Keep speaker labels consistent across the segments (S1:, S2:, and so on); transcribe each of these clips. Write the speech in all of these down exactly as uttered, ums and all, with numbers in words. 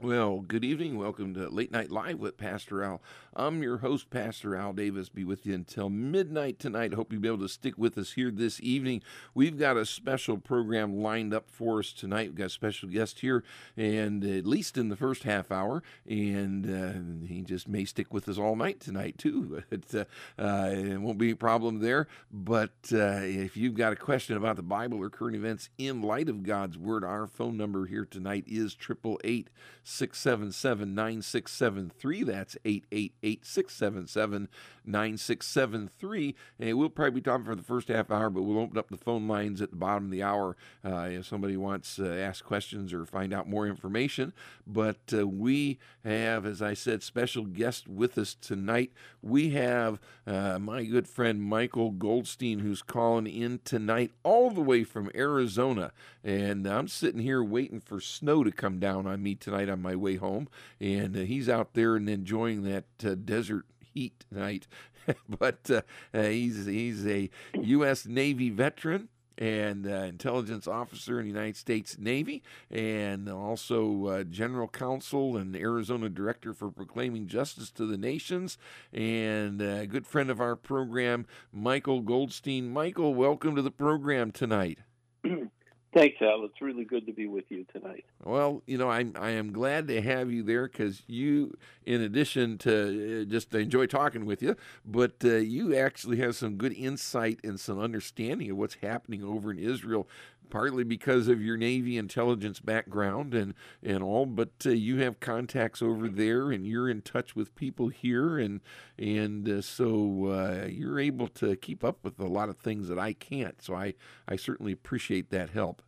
S1: Well, good evening. Welcome to Late Night Live with Pastor Al. I'm your host, Pastor Al Davis. Be with you until midnight tonight. Hope you'll be able to stick with us here this evening. We've got a special program lined up for us tonight. We've got a special guest here, and at least in the first half hour, and uh, he just may stick with us all night tonight, too. It, uh, uh, it won't be a problem there, but uh, if you've got a question about the Bible or current events in light of God's Word, our phone number here tonight is eight eight eight, six seven seven, nine six seven three. That's eight eight eight, six seven seven, nine six seven three. And we'll probably be talking for the first half hour, but we'll open up the phone lines at the bottom of the hour uh, if somebody wants to uh, ask questions or find out more information. But uh, we have, as I said, special guest with us tonight. We have uh, my good friend Michael Goldstein, who's calling in tonight all the way from Arizona. And I'm sitting here waiting for snow to come down on me tonight on my way home, and uh, he's out there and enjoying that uh, desert heat tonight. but uh, uh, he's he's a U S Navy veteran and uh, intelligence officer in the United States Navy, and also uh, general counsel and Arizona director for Proclaiming Justice to the Nations, and a good friend of our program, Michael Goldstein. Michael, welcome to the program tonight.
S2: Thanks, Al. It's really good to be with you tonight.
S1: Well, you know, I I am glad to have you there because you, in addition to uh, just enjoy talking with you, but uh, you actually have some good insight and some understanding of what's happening over in Israel, partly because of your Navy intelligence background and, and all, but uh, you have contacts over there and you're in touch with people here, and and uh, so uh, you're able to keep up with a lot of things that I can't. So I, I certainly appreciate that help.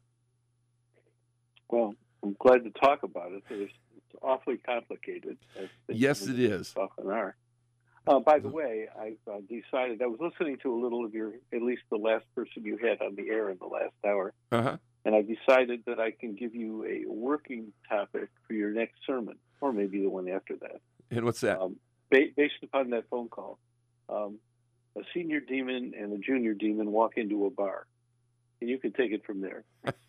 S2: Well, I'm glad to talk about it. It's, it's awfully complicated. As
S1: yes, it is.
S2: Often are. Uh, by the way, I uh, decided, I was listening to a little of your, at least the last person you had on the air in the last hour,
S1: uh-huh.
S2: and I decided that I can give you a working topic for your next sermon, or maybe the one after that.
S1: And what's that?
S2: Um, ba- based upon that phone call. Um, a senior demon and a junior demon walk into a bar. And you can take it from there.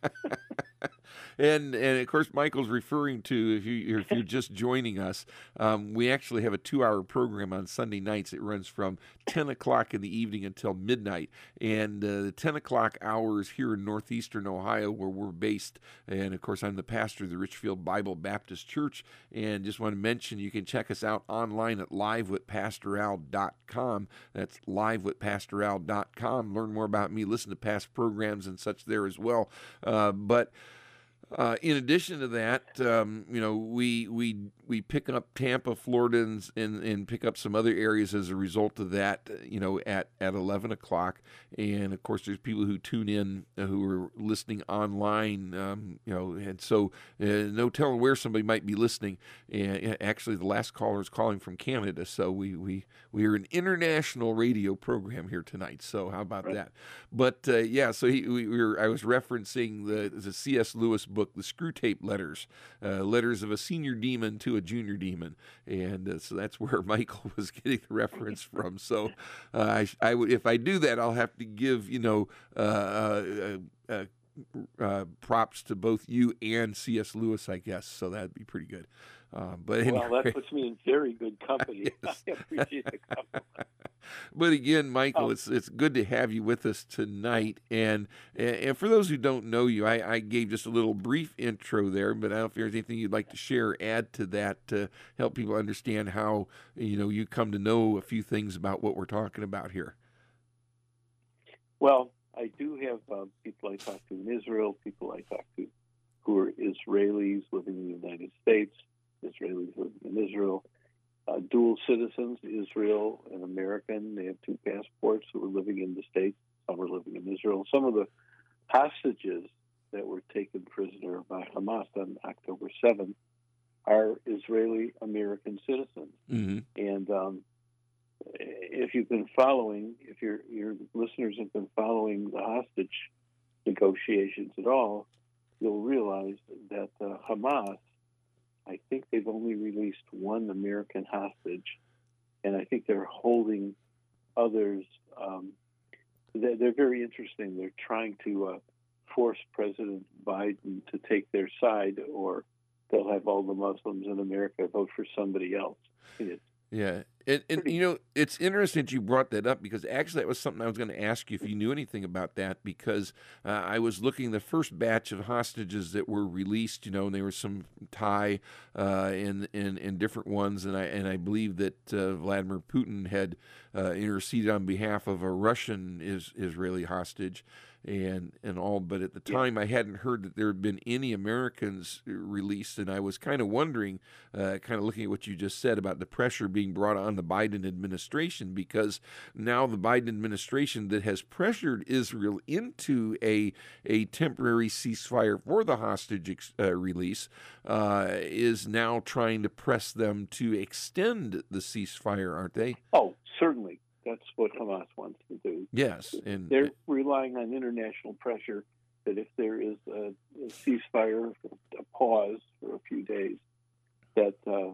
S1: and and of course, Michael's referring to, if you if you're just joining us, um, we actually have a two-hour program on Sunday nights. It runs from ten o'clock in the evening until midnight, and uh, the ten o'clock hours here in northeastern Ohio, where we're based. And of course, I'm the pastor of the Richfield Bible Baptist Church, and just want to mention you can check us out online at live with pastor al dot com. That's live with pastor al dot com. Learn more about me, listen to past programs and such there as well. Uh, but uh, in addition to that, um, you know, we we we pick up Tampa, Florida, and, and and pick up some other areas as a result of that. You know, at at eleven o'clock, and of course, there's people who tune in uh, who are listening online. Um, you know, and so uh, no telling where somebody might be listening. And actually, the last caller is calling from Canada, so we we we are an international radio program here tonight. So how about
S2: Right.
S1: that? But uh, yeah, so he, we, we were I was referencing the the C S Lewis book, The Screw Tape Letters, uh, letters of a senior demon to a junior demon, and uh, so that's where Michael was getting the reference from. So uh, I, I would, if I do that, I'll have to give you know uh, uh, uh, uh, props to both you and C S Lewis, I guess. So that'd be pretty good. Uh, but anyway.
S2: Well, that puts me in very good company.
S1: Yes.
S2: I appreciate the compliment.
S1: But again, Michael,
S2: Oh.
S1: it's it's good to have you with us tonight. And and for those who don't know you, I, I gave just a little brief intro there, but I don't know if there's anything you'd like to share, add to that to help people understand how you know you come to know a few things about what we're talking about here.
S2: Well, I do have uh, people I talk to in Israel, people I talk to who are Israelis living in the United States, Israelis living in Israel, uh, dual citizens, Israel and American. They have two passports who are living in the States. Some are living in Israel. Some of the hostages that were taken prisoner by Hamas on October seventh are Israeli-American citizens.
S1: Mm-hmm.
S2: And um, if you've been following, if your your listeners have been following the hostage negotiations at all, you'll realize that uh, Hamas, I think they've only released one American hostage, and I think they're holding others. Um, they're, they're very interesting. They're trying to uh, force President Biden to take their side or they'll have all the Muslims in America vote for somebody else. It's
S1: Yeah. And, and
S2: pretty,
S1: you know, it's interesting that you brought that up because actually that was something I was going to ask you if you knew anything about that because uh, I was looking the first batch of hostages that were released, you know, and there were some Thai uh, and, and and different ones, and I and I believe that uh, Vladimir Putin had uh, interceded on behalf of a Russian is, Israeli hostage. And and all, but at the time I hadn't heard that there had been any Americans released, and I was kind of wondering, uh, kind of looking at what you just said about the pressure being brought on the Biden administration, because now the Biden administration that has pressured Israel into a a temporary ceasefire for the hostage ex, uh, release uh, is now trying to press them to extend the ceasefire, aren't they?
S2: Oh, certainly. That's what Hamas wants to do.
S1: Yes, and
S2: they're relying on international pressure that if there is a, a ceasefire, a pause for a few days, that uh,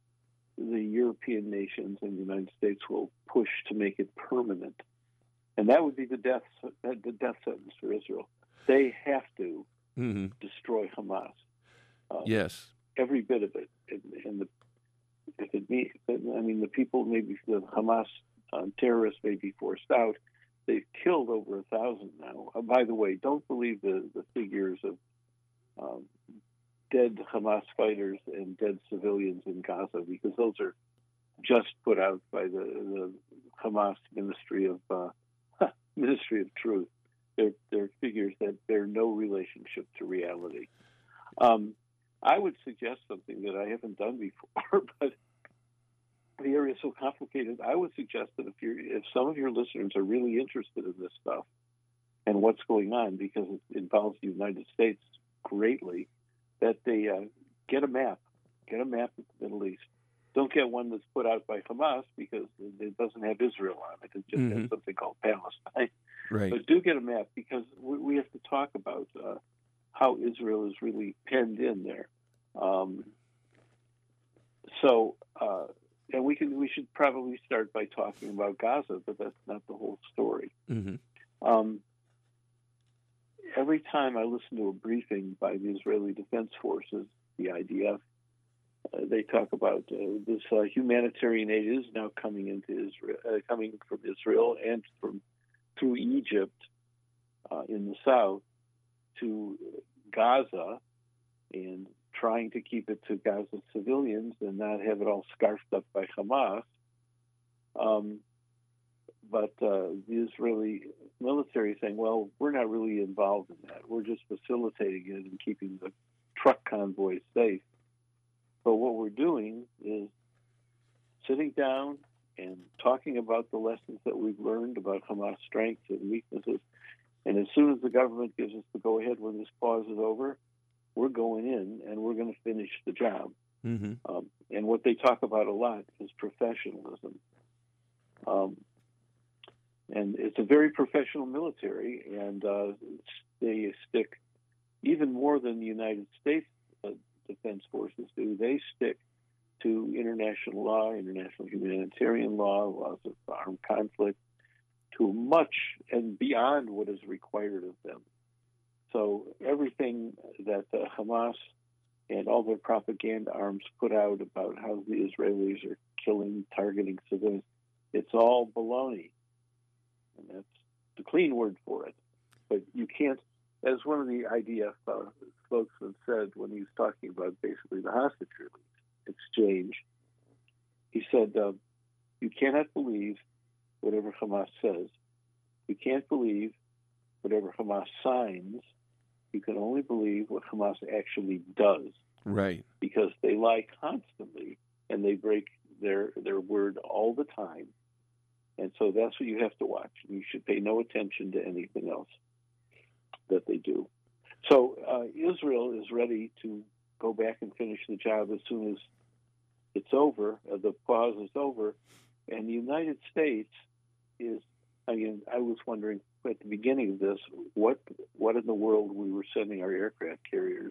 S2: the European nations and the United States will push to make it permanent, and that would be the death the death sentence for Israel. They have to mm-hmm. destroy Hamas. Uh,
S1: yes,
S2: every bit of it, and, and the if it means, I mean, the people maybe the Hamas. Um, terrorists may be forced out. They've killed over a thousand now. Uh, by the way, don't believe the, the figures of um, dead Hamas fighters and dead civilians in Gaza, because those are just put out by the, the Hamas Ministry of uh, Ministry of Truth. They're, they're figures that bear no relationship to reality. Um, I would suggest something that I haven't done before, but the area is so complicated. I would suggest that if you if some of your listeners are really interested in this stuff and what's going on, because it involves the United States greatly, that they uh, get a map, get a map of the Middle East. Don't get one that's put out by Hamas because it doesn't have Israel on it. It just mm-hmm. has something called Palestine.
S1: Right.
S2: But do get a map because we, we have to talk about uh, how Israel is really penned in there. Um, so. Uh, And we can we should probably start by talking about Gaza, but that's not the whole story. Mm-hmm. Um, every time I listen to a briefing by the Israeli Defense Forces, the I D F, uh, they talk about uh, this uh, humanitarian aid is now coming into Israel, uh, coming from Israel and from through Egypt uh, in the south to Gaza, and trying to keep it to Gaza civilians and not have it all scarfed up by Hamas. Um, but uh, the Israeli military is saying, well, we're not really involved in that. We're just facilitating it and keeping the truck convoys safe. But what we're doing is sitting down and talking about the lessons that we've learned about Hamas strengths and weaknesses. And as soon as the government gives us the go-ahead when this pause is over, we're going in and we're going to finish the job. Mm-hmm. Um, and what they talk about a lot is professionalism. Um, and it's a very professional military, and uh, they stick, even more than the United States uh, Defense Forces do, they stick to international law, international humanitarian law, laws of armed conflict, to much and beyond what is required of them. So everything that uh, Hamas and all their propaganda arms put out about how the Israelis are killing, targeting civilians, it's all baloney. And that's the clean word for it. But you can't, as one of the I D F uh, spokesmen said when he was talking about basically the hostage release exchange, he said, uh, you cannot believe whatever Hamas says. You can't believe whatever Hamas signs. You can only believe what Hamas actually does.
S1: Right.
S2: Because they lie constantly and they break their their word all the time. And so that's what you have to watch. You should pay no attention to anything else that they do. So uh, Israel is ready to go back and finish the job as soon as it's over, uh, the pause is over. And the United States is, I mean, I was wondering at the beginning of this, what what in the world we were sending our aircraft carriers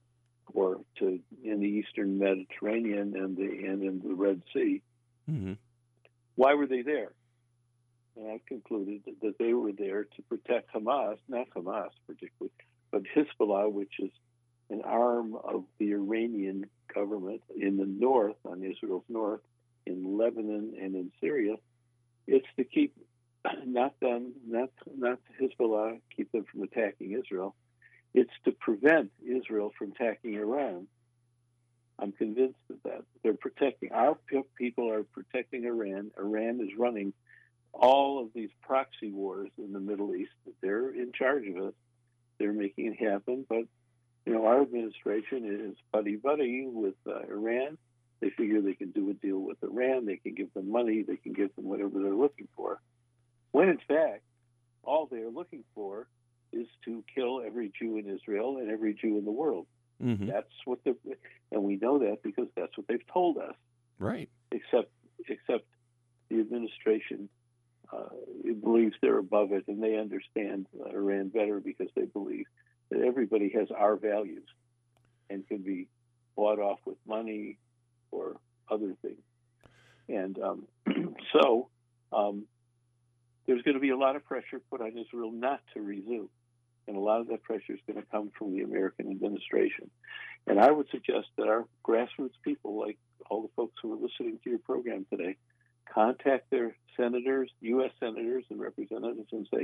S2: or to in the Eastern Mediterranean and the and in the Red Sea. Mm-hmm. Why were they there? And I concluded that they were there to protect Hamas, not Hamas particularly, but Hezbollah, which is an arm of the Iranian government in the north, on Israel's north, in Lebanon and in Syria. It's to keep not them, not not Hezbollah, keep them from attacking Israel. It's to prevent Israel from attacking Iran. I'm convinced of that. They're protecting, our people are protecting Iran. Iran is running all of these proxy wars in the Middle East. They're in charge of it. They're making it happen. But, you know, our administration is buddy-buddy with uh, Iran. They figure they can do a deal with Iran. They can give them money. They can give them whatever they're looking for. When, in fact, all they're looking for is to kill every Jew in Israel and every Jew in the world. Mm-hmm. That's what they're, and we know that because that's what they've told us.
S1: Right.
S2: Except, except the administration uh, believes they're above it, and they understand uh, Iran better because they believe that everybody has our values and can be bought off with money or other things. And um, so um, there's going to be a lot of pressure put on Israel not to resume. And a lot of that pressure is going to come from the American administration. And I would suggest that our grassroots people, like all the folks who are listening to your program today, contact their senators, U S senators and representatives, and say,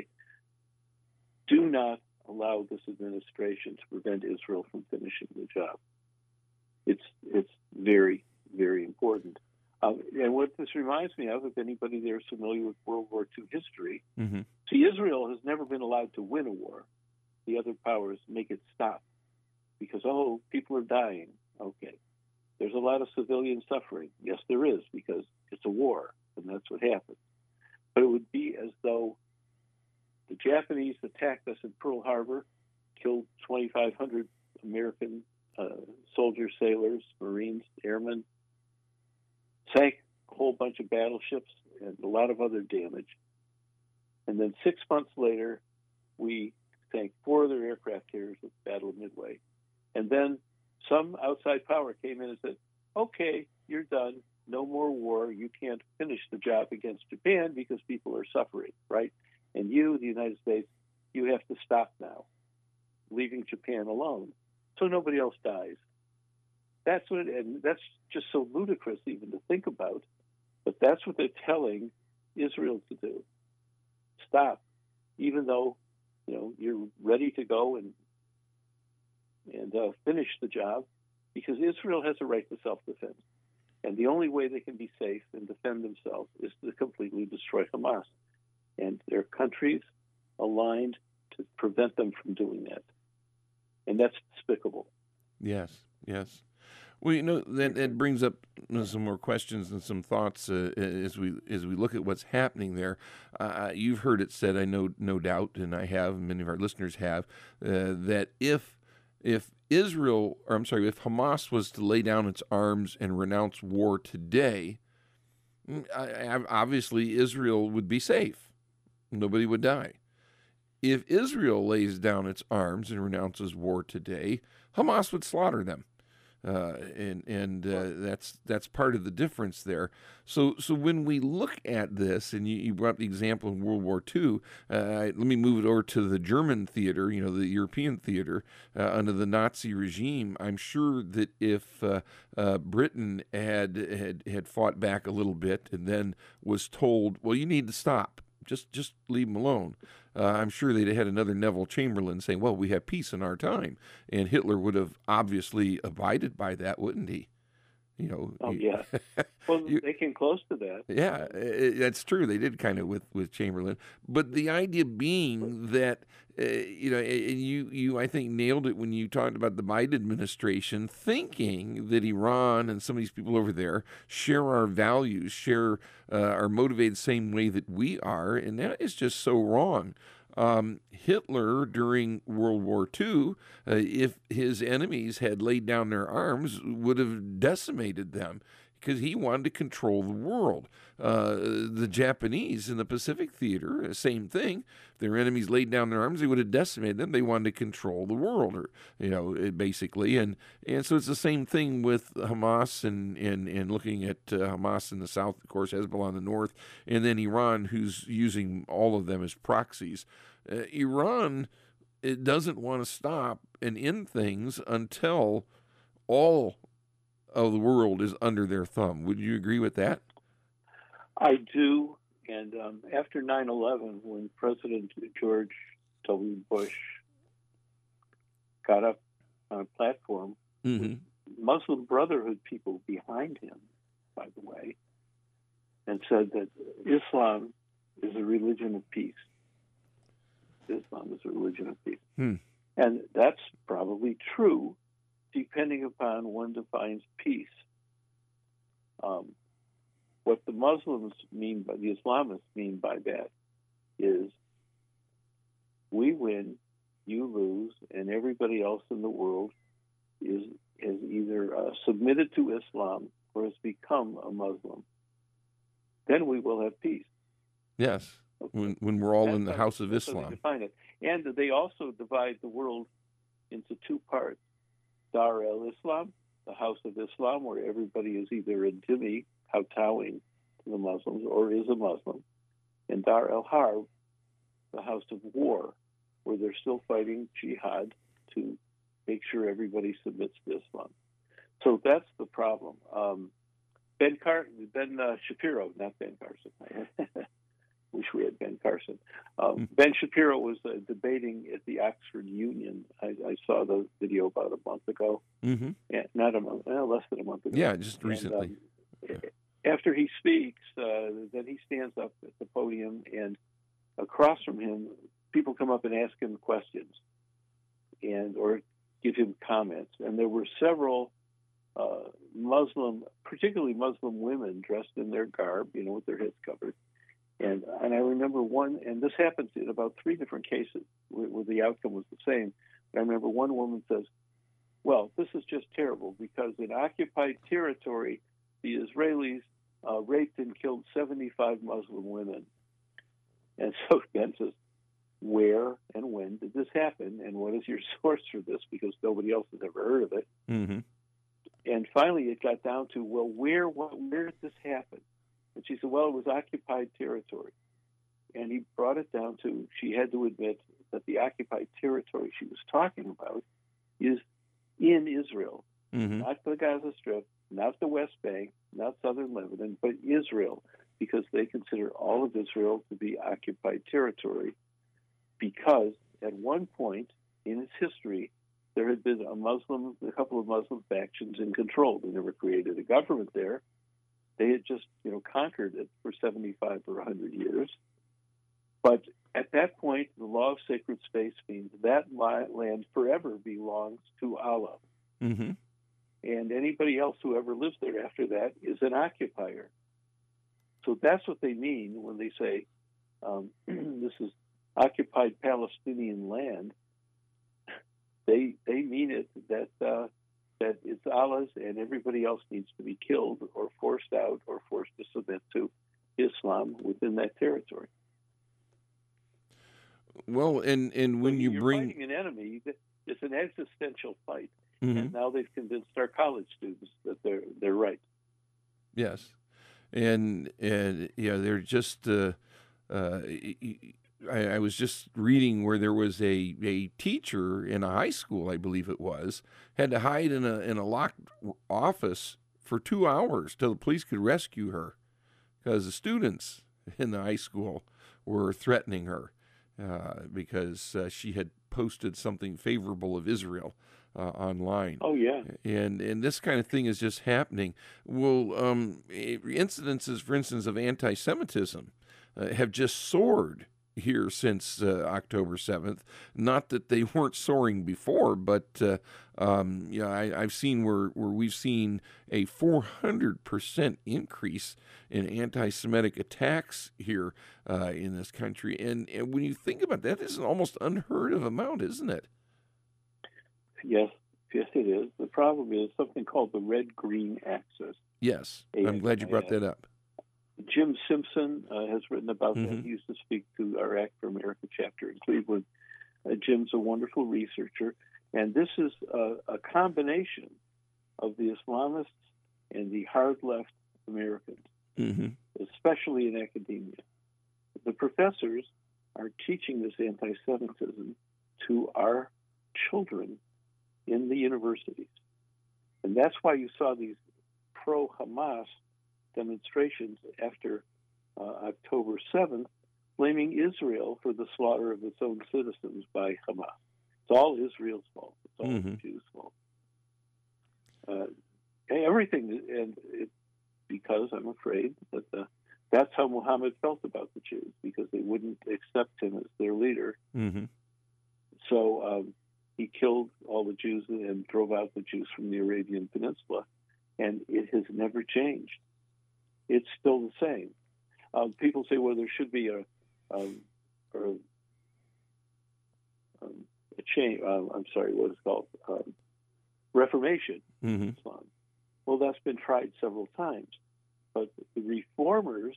S2: do not allow this administration to prevent Israel from finishing the job. It's it's very, very important. Um, and what this reminds me of, if anybody there is familiar with World War Two history, mm-hmm. see, Israel has never been allowed to win a war. The other powers make it stop because, oh, people are dying. Okay. There's a lot of civilian suffering. Yes, there is, because it's a war, and that's what happens. But it would be as though the Japanese attacked us at Pearl Harbor, killed twenty-five hundred American uh, soldiers, sailors, Marines, airmen, sank a whole bunch of battleships and a lot of other damage. And then six months later, we sank four other aircraft carriers at the Battle of Midway. And then some outside power came in and said, okay, you're done. No more war. You can't finish the job against Japan because people are suffering, right? And you, the United States, you have to stop now, leaving Japan alone so nobody else dies. That's what, it, and that's just so ludicrous even to think about, but that's what they're telling Israel to do. Stop, even though, you know, you're ready to go and and uh, finish the job, because Israel has a right to self-defense. And the only way they can be safe and defend themselves is to completely destroy Hamas. And there are countries aligned to prevent them from doing that. And that's despicable.
S1: Yes, yes. Well, you know, that, that brings up some more questions and some thoughts uh, as we as we look at what's happening there. Uh, you've heard it said, I know, no doubt, and I have, and many of our listeners have, uh, that if if Israel, or I'm sorry, if Hamas was to lay down its arms and renounce war today, I, obviously Israel would be safe. Nobody would die. If Israel lays down its arms and renounces war today, Hamas would slaughter them. Uh, and and uh, that's that's part of the difference there. So so when we look at this, and you, you brought up the example in World War Two, uh, let me move it over to the German theater, you know, the European theater uh, under the Nazi regime. I'm sure that if uh, uh, Britain had, had had fought back a little bit and then was told, well, you need to stop, just just leave them alone. Uh, I'm sure they'd have had another Neville Chamberlain saying, well, we have peace in our time. And Hitler would have obviously abided by that, wouldn't he? You know.
S2: Oh,
S1: he,
S2: yeah. Well, you, they came close to that.
S1: Yeah, it, that's true. They did kind of with, with Chamberlain. But the idea being that, uh, you know, and you, you, I think, nailed it when you talked about the Biden administration thinking that Iran and some of these people over there share our values, share, uh, are motivated the same way that we are. And that is just so wrong. Um, Hitler, during World War Two, uh, if his enemies had laid down their arms, would have decimated them because he wanted to control the world. Uh, the Japanese in the Pacific Theater, same thing. If their enemies laid down their arms, they would have decimated them. They wanted to control the world, or you know, basically. And and so it's the same thing with Hamas and and, and looking at uh, Hamas in the south, of course, Hezbollah in the north, and then Iran, who's using all of them as proxies. Uh, Iran it doesn't want to stop and end things until all of the world is under their thumb. Would you agree with that?
S2: I do. And um, after nine eleven, when President George W. Bush got up on a platform
S1: Mm-hmm.
S2: with Muslim Brotherhood people behind him, by the way, and said that Islam is a religion of peace. Islam is a religion of peace.
S1: Hmm.
S2: And that's probably true, depending upon one defines peace. Um, what the Muslims mean by, the Islamists mean by that is we win, you lose, and everybody else in the world is has either uh, submitted to Islam or has become a Muslim. Then we will have peace.
S1: Yes,
S2: Okay.
S1: when when we're all
S2: That's
S1: in the
S2: how-
S1: house of
S2: that's how
S1: Islam.
S2: They define it. And they also divide the world into two parts. Dar el-Islam, the house of Islam, where everybody is either a dhimmi, kowtowing to the Muslims, or is a Muslim. And Dar el-Harb, the house of war, where they're still fighting jihad to make sure everybody submits to Islam. So that's the problem. Um, Ben Car- Ben uh, Shapiro, not Ben Carson. Wish we had Ben Carson. Um, Ben Shapiro was uh, debating at the Oxford Union. I, I saw the video about a month ago.
S1: Mm-hmm.
S2: Yeah, not a month, uh, less than a month ago.
S1: Yeah, just recently.
S2: And, um, after he speaks, uh, then he stands up at the podium, and across from him, people come up and ask him questions, and or give him comments. And there were several uh, Muslim, particularly Muslim women, dressed in their garb, you know, with their heads covered. And and I remember one, and this happens in about three different cases where, where the outcome was the same. But I remember one woman says, well, this is just terrible because in occupied territory, the Israelis uh, raped and killed seventy-five Muslim women. And so Ben says, where and when did this happen? And what is your source for this? Because nobody else has ever heard of it.
S1: Mm-hmm.
S2: And finally, it got down to, well, where, what, where did this happen? And she said, well, it was occupied territory. And he brought it down to, she had to admit that the occupied territory she was talking about is in Israel,
S1: Mm-hmm.
S2: not the Gaza Strip, not the West Bank, not southern Lebanon, but Israel, because they consider all of Israel to be occupied territory, because at one point in its history, there had been a Muslim, a couple of Muslim factions in control. They never created a government there. They had just, you know, conquered it for seventy-five or one hundred years. But at that point, the law of sacred space means that land forever belongs to Allah.
S1: Mm-hmm.
S2: And anybody else who ever lives there after that is an occupier. So that's what they mean when they say um, this is occupied Palestinian land. They they mean it that uh, that it's Allah's, and everybody else needs to be killed or forced out or forced to submit to Islam within that territory.
S1: Well, and, and when
S2: so
S1: you
S2: you're
S1: bring...
S2: fighting an enemy, it's an existential fight.
S1: Mm-hmm.
S2: And now they've convinced our college students that they're they're right.
S1: Yes, and and yeah, they're just. Uh, uh, I, I was just reading where there was a, a teacher in a high school, I believe it was, had to hide in a in a locked office for two hours till the police could rescue her, because the students in the high school were threatening her uh, because uh, she had posted something favorable of Israel. Uh, online.
S2: Oh, yeah.
S1: And and this kind of thing is just happening. Well, um, incidences, for instance, of anti-Semitism uh, have just soared here since uh, October seventh. Not that they weren't soaring before, but uh, um, you know, I, I've seen where, where we've seen a four hundred percent increase in anti-Semitic attacks here uh, in this country. And, and when you think about that, this is an almost unheard of amount, isn't it?
S2: Yes, yes, it is. The problem is something called the red-green axis.
S1: Yes, I'm glad you brought that up.
S2: Jim Simpson uh, has written about
S1: mm-hmm.
S2: that. He used to speak to our Act for America chapter in Cleveland. Uh, Jim's a wonderful researcher, and this is a, a combination of the Islamists and the hard-left Americans,
S1: mm-hmm.
S2: especially in academia. The professors are teaching this anti-Semitism to our children in the universities. And that's why you saw these pro-Hamas demonstrations after uh, October seventh, blaming Israel for the slaughter of its own citizens by Hamas. It's all Israel's fault. It's all mm-hmm. the Jews' fault. Uh, everything, and it, because I'm afraid that the, that's how Muhammad felt about the Jews, because they wouldn't accept him as their leader.
S1: Mm-hmm.
S2: So um, he killed all the Jews and drove out the Jews from the Arabian Peninsula, and it has never changed. It's still the same. Um, people say, well, there should be a um, or, um, a change. Um, I'm sorry, what is it called? Um, Reformation
S1: mm-hmm.
S2: in Islam. Well, that's been tried several times, but the reformers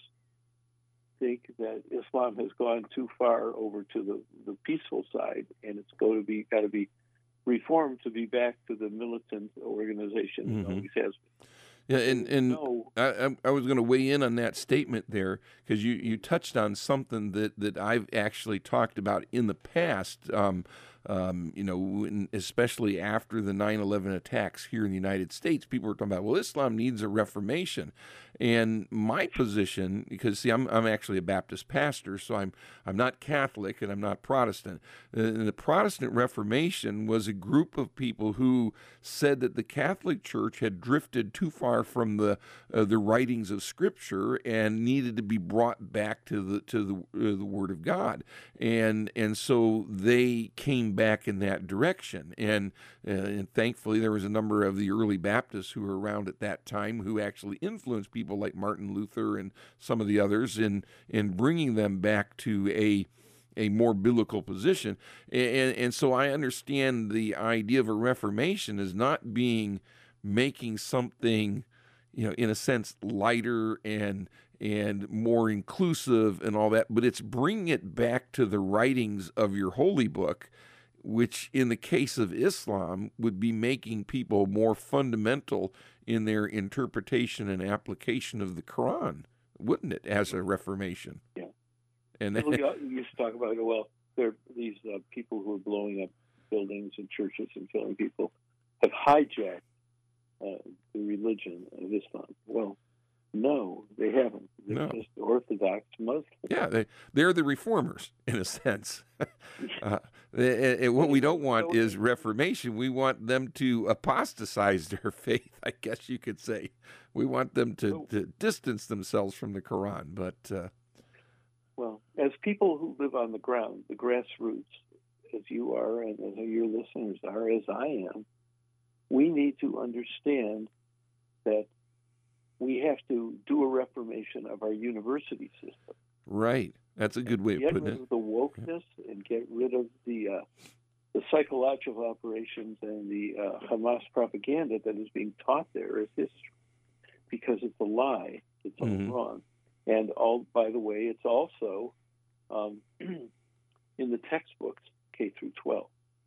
S2: think that Islam has gone too far over to the, the peaceful side, and it's going to be got to be reformed to be back to the militant organization mm-hmm. it always has been.
S1: Yeah, and, and no. I, I was going to weigh in on that statement there, because you, you touched on something that, that I've actually talked about in the past, um, um, you know, when, especially after the nine eleven attacks here in the United States. People were talking about, well, Islam needs a reformation. And my position, because, see, I'm I'm actually a Baptist pastor, so I'm I'm not Catholic and I'm not Protestant. And the Protestant Reformation was a group of people who said that the Catholic Church had drifted too far from the uh, the writings of Scripture and needed to be brought back to the to the uh, the Word of God, and and so they came back in that direction. And uh, and thankfully, there was a number of the early Baptists who were around at that time who actually influenced people like Martin Luther and some of the others in in bringing them back to a a more biblical position. And, and so I understand the idea of a reformation as not being making something, you know, in a sense, lighter and and more inclusive and all that, but it's bringing it back to the writings of your holy book, which in the case of Islam would be making people more fundamental in their interpretation and application of the Quran, wouldn't it, as a reformation?
S2: Yeah.
S1: And
S2: then, you used to talk about, well, there are these uh, people who are blowing up buildings and churches and killing people have hijacked uh, the religion of Islam. Well, no, they haven't. They're
S1: no.
S2: just Orthodox Muslims.
S1: Yeah, they, they're the reformers, in a sense. uh, and, and what we don't want is reformation. We want them to apostatize their faith, I guess you could say. We want them to, to distance themselves from the Quran. But uh,
S2: well, as people who live on the ground, the grassroots, as you are and as your listeners are, as I am, we need to understand that we have to do a reformation of our university system.
S1: Right. That's a good way of putting it.
S2: Get rid of the wokeness and get rid of the uh, the psychological operations and the uh, Hamas propaganda that is being taught there as history, because it's a lie. It's all mm-hmm. wrong. And all, by the way, it's also um, in the textbooks K through twelve.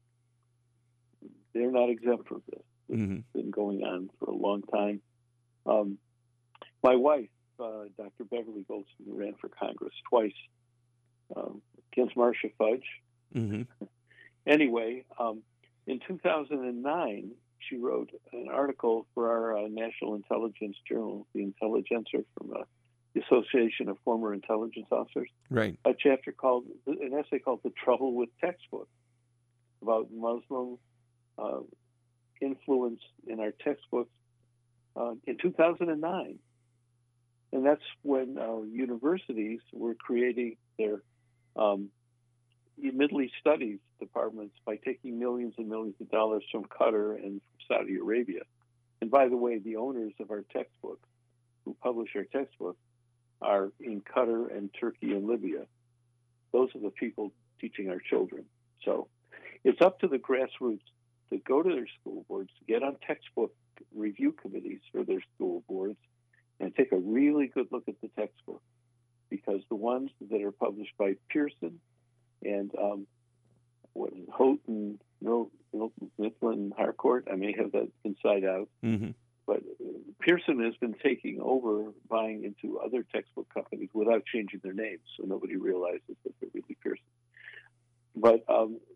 S2: They're not exempt from this. It's mm-hmm. been going on for a long time. Um, my wife, uh, Doctor Beverly Goldstein, ran for Congress twice um, against Marcia Fudge.
S1: Mm-hmm.
S2: Anyway, um, in two thousand nine, she wrote an article for our uh, National Intelligence Journal, The Intelligencer, from uh, the Association of Former Intelligence Officers.
S1: Right.
S2: A chapter called, an essay called "The Trouble with Textbooks," about Muslim uh, influence in our textbooks uh, in two thousand nine. And that's when our universities were creating their um, Middle East Studies departments by taking millions and millions of dollars from Qatar and from Saudi Arabia. And by the way, the owners of our textbooks, who publish our textbooks, are in Qatar and Turkey and Libya. Those are the people teaching our children. So it's up to the grassroots to go to their school boards, to get on textbook review committees for their school boards, and take a really good look at the textbook, because the ones that are published by Pearson and um, what is it, Houghton, Milton, Mifflin, Harcourt, I may have that inside out,
S1: mm-hmm.
S2: but Pearson has been taking over, buying into other textbook companies without changing their names, so nobody realizes that they're really Pearson. But um,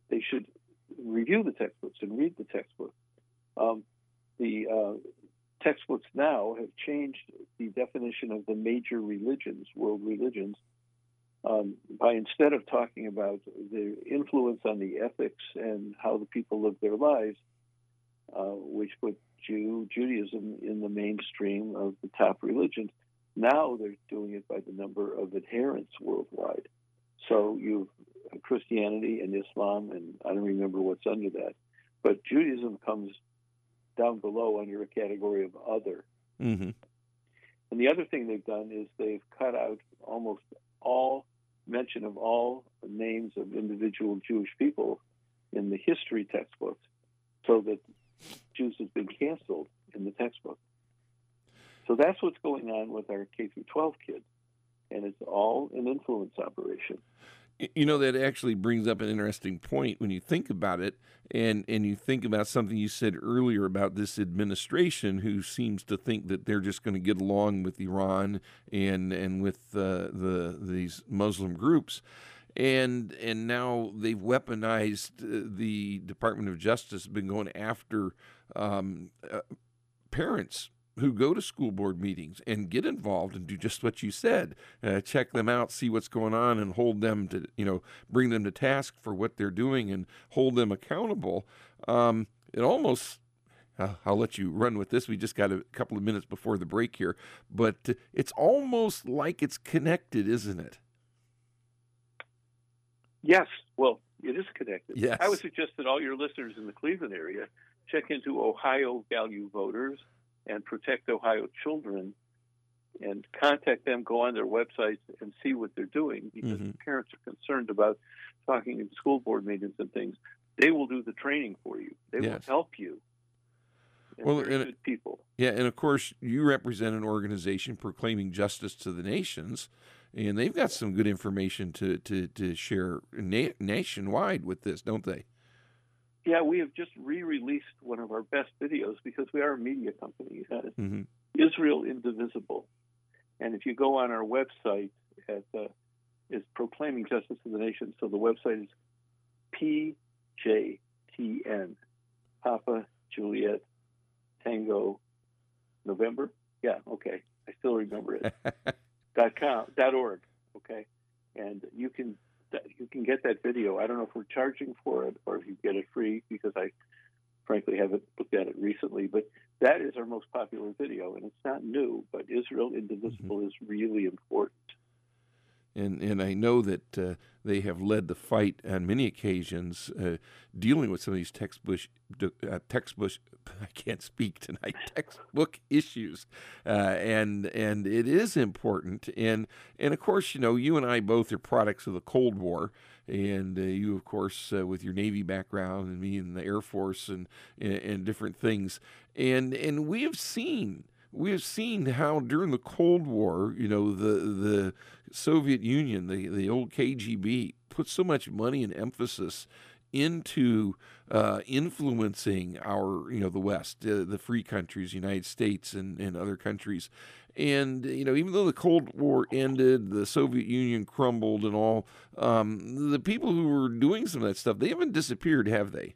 S2: they should review the textbooks and read the textbooks. Um, the uh, textbooks now have changed the definition of the major religions, world religions, um, by instead of talking about the influence on the ethics and how the people live their lives, uh, which put Jew, Judaism in the mainstream of the top religions. Now they're doing it by the number of adherents worldwide. So you've Christianity and Islam, and I don't remember what's under that, but Judaism comes down below under a category of other.
S1: Mm-hmm.
S2: And the other thing they've done is they've cut out almost all mention of all names of individual Jewish people in the history textbooks, so that Jews have been canceled in the textbook. So that's what's going on with our K through twelve kids, and it's all an influence operation.
S1: You know, that actually brings up an interesting point when you think about it, and, and you think about something you said earlier about this administration who seems to think that they're just going to get along with Iran and and with uh, the these Muslim groups. And and now they've weaponized uh, the Department of Justice, been going after um, uh, parents who go to school board meetings and get involved and do just what you said, uh, check them out, see what's going on, and hold them to, you know, bring them to task for what they're doing and hold them accountable. Um, it almost, uh, I'll let you run with this. We just got a couple of minutes before the break here, but uh, it's almost like it's connected, isn't it?
S2: Yes, well, it is connected.
S1: Yes.
S2: I would suggest that all your listeners in the Cleveland area check into Ohio Value Voters and Protect Ohio Children, and contact them, go on their websites and see what they're doing, because
S1: mm-hmm.
S2: if parents are concerned about talking in school board meetings and things, they will do the training for you. They
S1: yes.
S2: will help you. And
S1: well,
S2: they're
S1: and,
S2: good people.
S1: Yeah, and of course, you represent an organization proclaiming justice to the nations, and they've got some good information to, to, to share na- nationwide with this, don't they?
S2: Yeah, we have just re-released one of our best videos because we are a media company. Uh,
S1: mm-hmm.
S2: Israel Indivisible. And if you go on our website, at uh, is Proclaiming Justice to the Nation. So the website is P J T N, Papa Juliet Tango November. Yeah, okay. I still remember it. dot com, dot org, okay? And you can you can get that video. I don't know if we're charging for it or if you get it free, because I frankly haven't looked at it recently, but that is our most popular video, and it's not new, but Israel Indivisible mm-hmm. is really important.
S1: And and I know that uh, they have led the fight on many occasions, uh, dealing with some of these textbook, uh, textbook, I can't speak tonight, textbook issues, uh, and and it is important. And and of course, you know, you and I both are products of the Cold War, and uh, you, of course, uh, with your Navy background, and me in the Air Force, and and, and different things, and and we have seen. We have seen how during the Cold War, you know, the the Soviet Union, the, the old K G B, put so much money and emphasis into uh, influencing our, you know, the West, uh, the free countries, United States and, and other countries. And, you know, even though the Cold War ended, the Soviet Union crumbled and all, um, the people who were doing some of that stuff, they haven't disappeared, have they?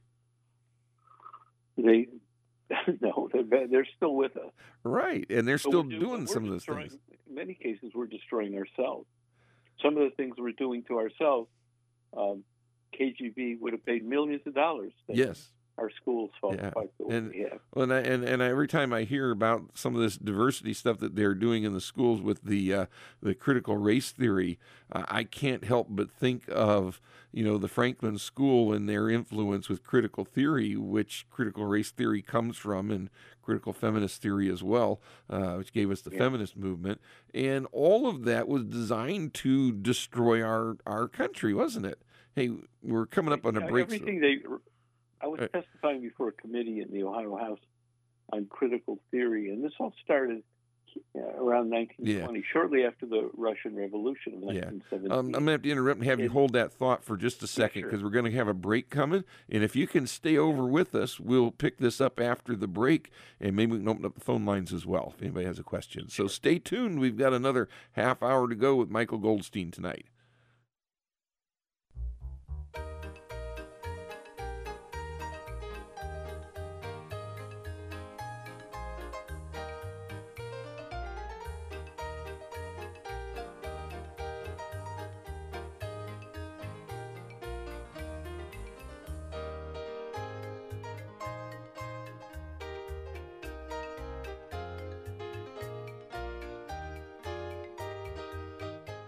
S2: They... No, they're, they're still with us.
S1: Right, and they're still
S2: do,
S1: doing some of those things.
S2: In many cases, we're destroying ourselves. Some of the things we're doing to ourselves, um, K G B would have paid millions of dollars.
S1: Yes.
S2: Our schools fall
S1: yeah.
S2: apart the way
S1: and,
S2: we have.
S1: And, I, and, and every time I hear about some of this diversity stuff that they're doing in the schools with the uh, the critical race theory, uh, I can't help but think of, you know, the Franklin School and their influence with critical theory, which critical race theory comes from, and critical feminist theory as well, uh, which gave us the yeah. feminist movement. And all of that was designed to destroy our, our country, wasn't it? Hey, we're coming up on a break.
S2: Everything so. they... I was testifying before a committee in the Ohio House on critical theory, and this all started uh, around nineteen twenty, yeah. shortly after the Russian Revolution of nineteen seventeen.
S1: Yeah. Um, I'm going to have to interrupt and have it, you hold that thought for just a second, because
S2: sure.
S1: we're going to have a break coming, and if you can stay over with us, we'll pick this up after the break, and maybe we can open up the phone lines as well if anybody has a question. Sure. So stay tuned. We've got another half hour to go with Michael Goldstein tonight.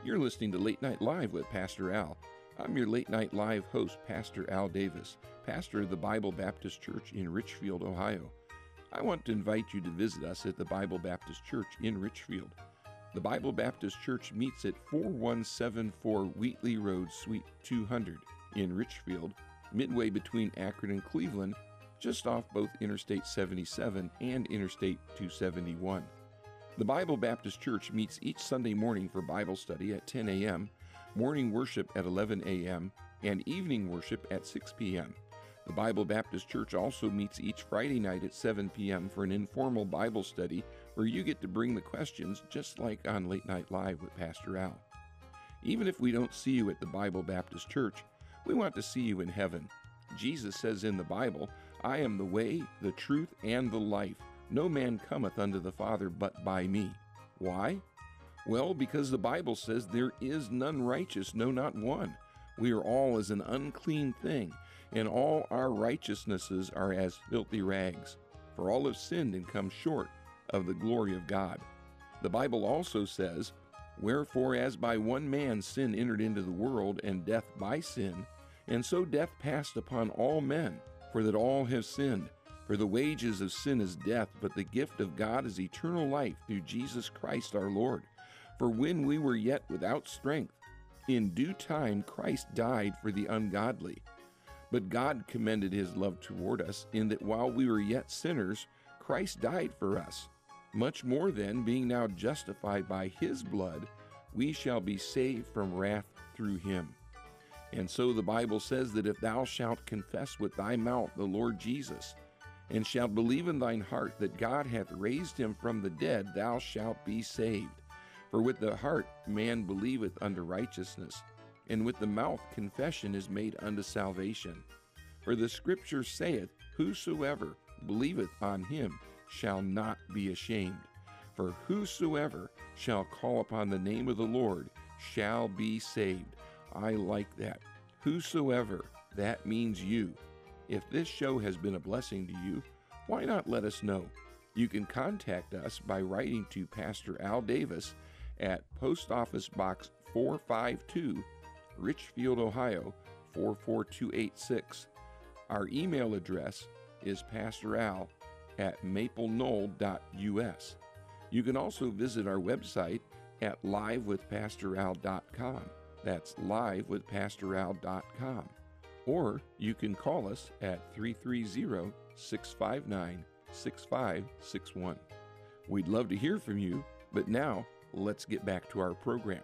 S1: You're listening to Late Night Live with Pastor Al. I'm your Late Night Live host, Pastor Al Davis, pastor of the Bible Baptist Church in Richfield, Ohio. I want to invite you to visit us at the Bible Baptist Church in Richfield. The Bible Baptist Church meets at four one seven four Wheatley Road, Suite two hundred in Richfield, midway between Akron and Cleveland, just off both Interstate seventy-seven and Interstate two seventy-one. The Bible Baptist Church meets each Sunday morning for Bible study at ten a.m., morning worship at eleven a.m., and evening worship at six p.m. The Bible Baptist Church also meets each Friday night at seven p.m. for an informal Bible study where you get to bring the questions just like on Late Night Live with Pastor Al. Even if we don't see you at the Bible Baptist Church, we want to see you in heaven. Jesus says in the Bible, "I am the way, the truth, and the life. No man cometh unto the Father but by me." Why? Well, because the Bible says there is none righteous, no, not one. We are all as an unclean thing, and all our righteousnesses are as filthy rags. For all have sinned and come short of the glory of God. The Bible also says, "Wherefore as by one man sin entered into the world, and death by sin, and so death passed upon all men, for that all have sinned. For the wages of sin is death, but the gift of God is eternal life through Jesus Christ our Lord. For when we were yet without strength, in due time Christ died for the ungodly. But God commended his love toward us, in that while we were yet sinners, Christ died for us. Much more then, being now justified by his blood, we shall be saved from wrath through him. And so the Bible says that if thou shalt confess with thy mouth the Lord Jesus, and shalt believe in thine heart that God hath raised him from the dead, thou shalt be saved. For with the heart man believeth unto righteousness, and with the mouth confession is made unto salvation. For the Scripture saith, Whosoever believeth on him shall not be ashamed. For whosoever shall call upon the name of the Lord shall be saved." I like that. Whosoever, that means you. If this show has been a blessing to you, why not let us know? You can contact us by writing to Pastor Al Davis at Post Office Box four five two, Richfield, Ohio four four two eight six. Our email address is pastoral at maple knoll dot u s. You can also visit our website at live with pastor al dot com. That's live with pastor al dot com. Or you can call us at three three zero, six five nine, six five six one. We'd love to hear from you, but now let's get back to our program.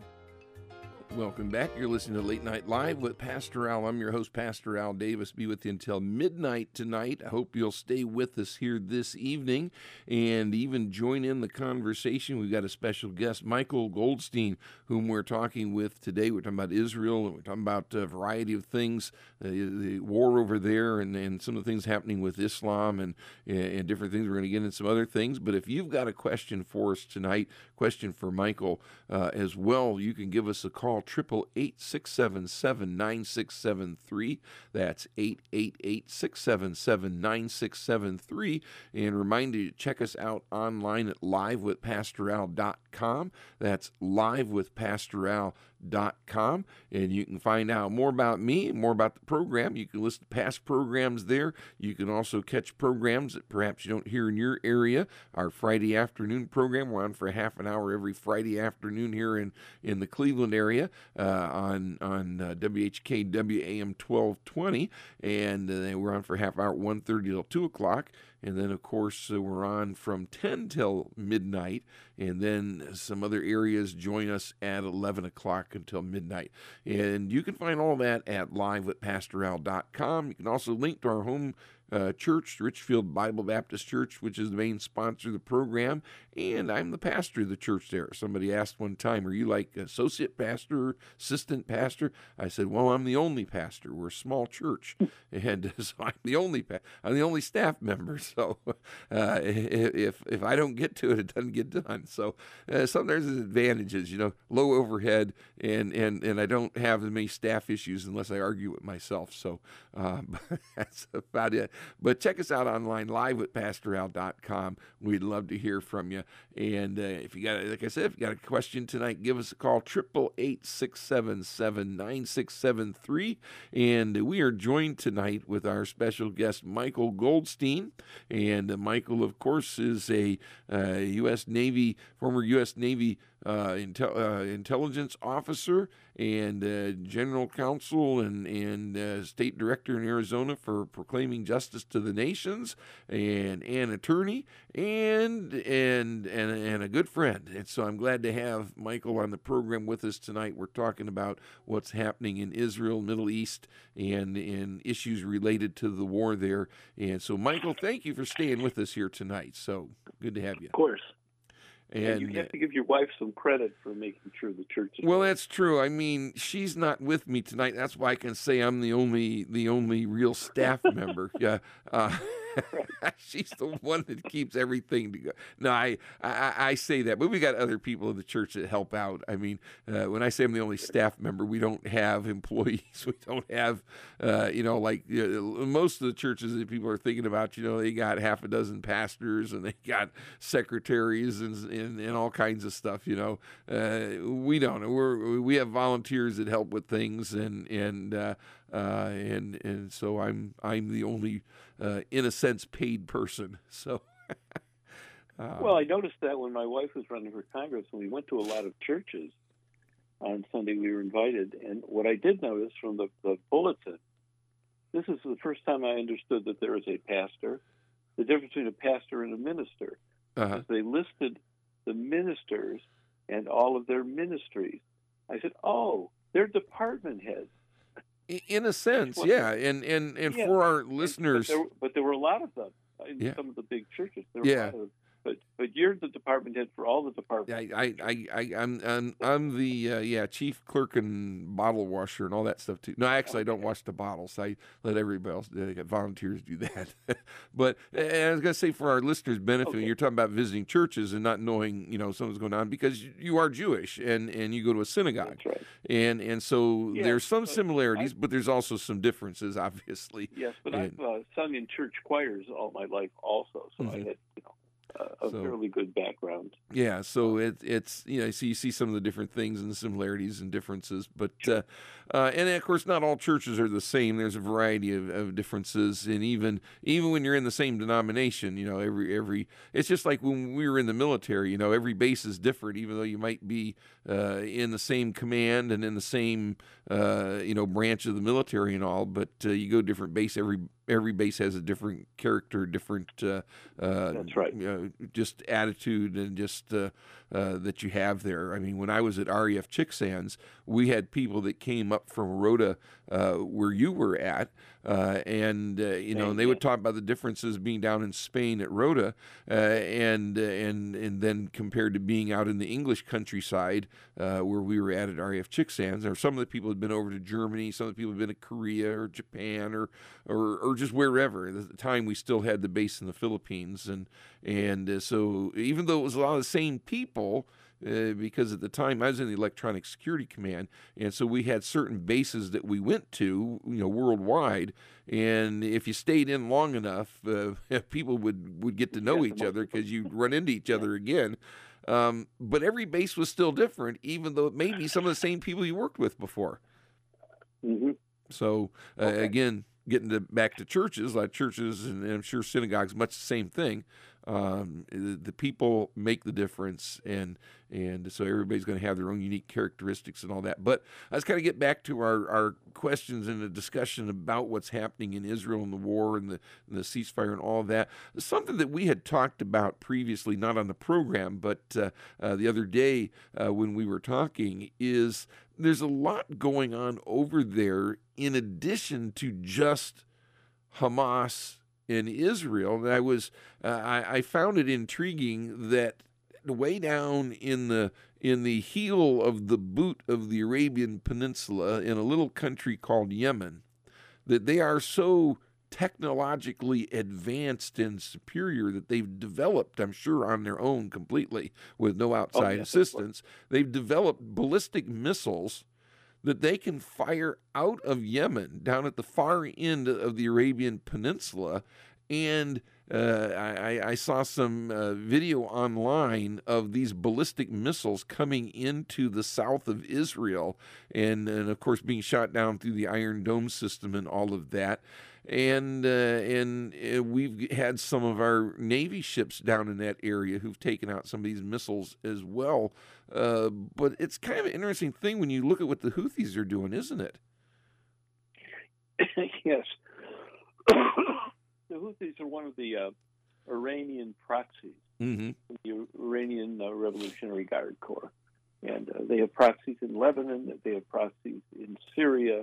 S1: Welcome back. You're listening to Late Night Live with Pastor Al. I'm your host, Pastor Al Davis. Be with you until midnight tonight. I hope you'll stay with us here this evening and even join in the conversation. We've got a special guest, Michael Goldstein, whom we're talking with today. We're talking about Israel, and we're talking about a variety of things, uh, the war over there, and, and some of the things happening with Islam and, and different things. We're going to get into some other things. But if you've got a question for us tonight, question for Michael uh, as well, you can give us a call. Triple eight six seven seven nine six seven three. That's eight eight eight six seven seven nine six seven three. And remind you to check us out online at live with pastor al dot com. That's live with pastor al dot com, and you can find out more about me, more about the program. You can listen to past programs there. You can also catch programs that perhaps you don't hear in your area. Our Friday afternoon program, we're on for half an hour every Friday afternoon here in, in the Cleveland area uh, on, on uh, W H K W A M twelve twenty, and uh, we're on for half hour, one thirty till two o'clock. And then, of course, uh, we're on from ten till midnight, and then some other areas join us at eleven o'clock until midnight. And you can find all that at live with pastor al dot com. You can also link to our home uh, church, Richfield Bible Baptist Church, which is the main sponsor of the program, and I'm the pastor of the church there. Somebody asked one time, are you like associate pastor, assistant pastor? I said, well, I'm the only pastor. We're a small church, and so I'm the only pa- I'm the only staff member. So uh, if if I don't get to it, it doesn't get done. So uh, sometimes there's advantages, you know, low overhead, and, and, and I don't have as many staff issues unless I argue with myself. So um, that's about it. But check us out online, live at pastor al dot com. We'd love to hear from you. And uh, if you got, like I said, if you got a question tonight, give us a call, eight eight eight, six seven seven, nine six seven three. And we are joined tonight with our special guest, Michael Goldstein. And uh, Michael, of course, is a uh, U S Navy, former U S Navy Uh, intel, uh, intelligence officer and uh, general counsel and and uh, state director in Arizona for proclaiming justice to the nations, and an attorney and and and and a good friend. And so I'm glad to have Michael on the program with us tonight. We're talking about what's happening in Israel, Middle East, and in issues related to the war there. And so, Michael, thank you for staying with us here tonight. So good to have you.
S2: Of course.
S1: And,
S2: and you have to give your wife some credit for making sure the church is
S1: well,
S2: right.
S1: that's true. I mean, she's not with me tonight. That's why I can say I'm the only the only real staff member. Yeah, uh, she's the one that keeps everything together. No, I, I I say that, but we got other people in the church that help out. I mean, uh, when I say I'm the only staff member, we don't have employees. We don't have, uh, you know, like you know, most of the churches that people are thinking about. You know, they got half a dozen pastors and they got secretaries and and, and all kinds of stuff. You know, uh, we don't. We're we have volunteers that help with things, and and uh, uh, and and so I'm I'm the only. Uh, in a sense, paid person. So, um,
S2: well, I noticed that when my wife was running for Congress, and we went to a lot of churches on Sunday, we were invited. And what I did notice from the, the bulletin, this is the first time I understood that there is a pastor, the difference between a pastor and a minister.
S1: uh-huh.
S2: They listed the ministers and all of their ministries. I said, oh, they're department heads.
S1: In a sense, yeah, and and, and
S2: yeah.
S1: for our listeners,
S2: but there, but there were a lot of them in
S1: yeah.
S2: some of the big churches. There were
S1: yeah.
S2: a lot of them. But but you're the department head for all the departments.
S1: I I I I'm I'm, I'm the uh, yeah chief clerk and bottle washer and all that stuff too. No, actually I don't wash the bottles. I let everybody else. They got volunteers do that. But and I was gonna say for our listeners' benefit,
S2: Okay.
S1: you're talking about visiting churches and not knowing you know something's going on because you are Jewish and, and you go to a synagogue.
S2: That's right.
S1: And and so
S2: Yeah,
S1: there's some
S2: but
S1: similarities,
S2: I,
S1: but there's also some differences, obviously.
S2: Yes, but
S1: and,
S2: I've uh, sung in church choirs all my life also, so
S1: mm-hmm.
S2: I had you know uh, a
S1: so,
S2: fairly good background.
S1: Yeah, so it, it's you know, so you see some of the different things and the similarities and differences, but uh, uh, and of course not all churches are the same. There's a variety of, of differences, and even even when you're in the same denomination, you know, every every it's just like when we were in the military. You know, every base is different, even though you might be uh, in the same command and in the same uh, you know branch of the military and all, but uh, you go different base. Every every base has a different character, different uh, uh,
S2: That's right.
S1: You know, just attitude and just uh, uh, that you have there. I mean, when I was at R E F Chicksands, we had people that came up from Rhoda, uh, where you were at, uh, and uh, you know, and they would talk about the differences being down in Spain at Rhoda, uh, and uh, and and then compared to being out in the English countryside uh, where we were at at R E F Chicksands. Or some of the people had been over to Germany, some of the people had been to Korea or Japan or or or just wherever. At the time, we still had the base in the Philippines, and and uh, so even though it was a lot of the same people, uh, because at the time I was in the Electronic Security Command, and so we had certain bases that we went to, you know, worldwide. And if you stayed in long enough, uh, people would, would get to know each other because you'd run into each other again. Um, but every base was still different, even though it may be some of the same people you worked with before.
S2: Mm-hmm.
S1: So uh,
S2: Okay.
S1: again, getting to, back to churches, like churches, and, and I'm sure synagogues, much the same thing. Um, the, the people make the difference, and and so everybody's going to have their own unique characteristics and all that. But let's kind of get back to our, our questions and the discussion about what's happening in Israel and the war and the, and the ceasefire and all that. Something that we had talked about previously, not on the program, but uh, uh, the other day uh, when we were talking, is there's a lot going on over there in addition to just Hamas in Israel. And I was uh, I, I found it intriguing that way down in the in the heel of the boot of the Arabian Peninsula, in a little country called Yemen, that they are so technologically advanced and superior that they've developed, I'm sure on their own completely with no outside
S2: yes,
S1: assistance, they've developed ballistic missiles that they can fire out of Yemen down at the far end of the Arabian Peninsula. And uh, I, I saw some uh, video online of these ballistic missiles coming into the south of Israel and, and of course, being shot down through the Iron Dome system and all of that. And uh, and uh, we've had some of our Navy ships down in that area who've taken out some of these missiles as well. Uh, but it's kind of an interesting thing when you look at what the Houthis are doing, isn't it?
S2: Yes. The Houthis are one of the uh, Iranian proxies,
S1: mm-hmm.
S2: the Iranian uh, Revolutionary Guard Corps. And uh, they have proxies in Lebanon, they have proxies in Syria.